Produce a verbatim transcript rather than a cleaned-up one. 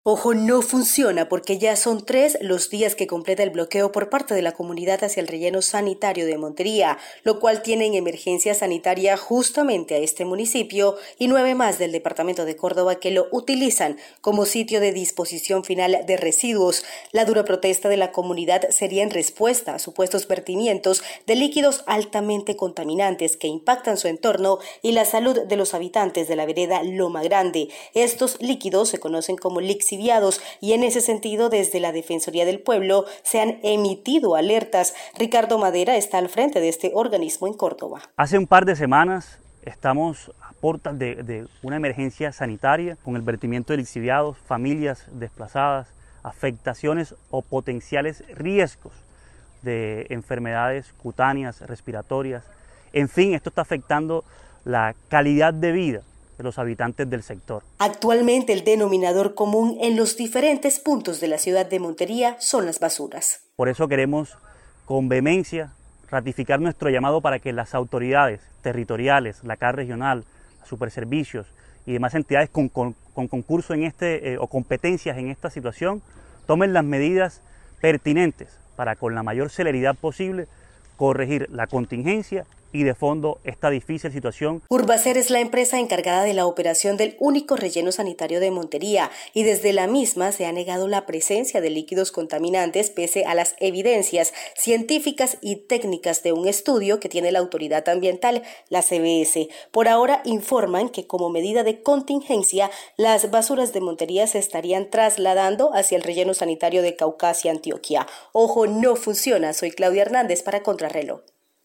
Ojo, no funciona porque ya son tres los días que completa el bloqueo por parte de la comunidad hacia el relleno sanitario de Montería, lo cual tiene en emergencia sanitaria justamente a este municipio y nueve más del departamento de Córdoba que lo utilizan como sitio de disposición final de residuos. La dura protesta de la comunidad sería en respuesta a supuestos vertimientos de líquidos altamente contaminantes que impactan su entorno y la salud de los habitantes de la vereda Loma Grande. Estos líquidos se conocen como lixiviados y en ese sentido desde la Defensoría del Pueblo se han emitido alertas. Ricardo Madera está al frente de este organismo en Córdoba. Hace un par de semanas estamos a puertas de, de una emergencia sanitaria con el vertimiento de lixiviados, familias desplazadas, afectaciones o potenciales riesgos de enfermedades cutáneas, respiratorias. En fin, esto está afectando la calidad de vida de los habitantes del sector. Actualmente el denominador común en los diferentes puntos de la ciudad de Montería son las basuras. Por eso queremos con vehemencia ratificar nuestro llamado para que las autoridades territoriales, la C A R regional, Superservicios y demás entidades con, con, con concurso en este eh, o competencias en esta situación tomen las medidas pertinentes para con la mayor celeridad posible corregir la contingencia y de fondo esta difícil situación. Urbacer es la empresa encargada de la operación del único relleno sanitario de Montería y desde la misma se ha negado la presencia de líquidos contaminantes pese a las evidencias científicas y técnicas de un estudio que tiene la autoridad ambiental, la C B S. Por ahora informan que como medida de contingencia las basuras de Montería se estarían trasladando hacia el relleno sanitario de Caucasia, Antioquia. Ojo, no funciona. Soy Claudia Hernández para Contrarreloj.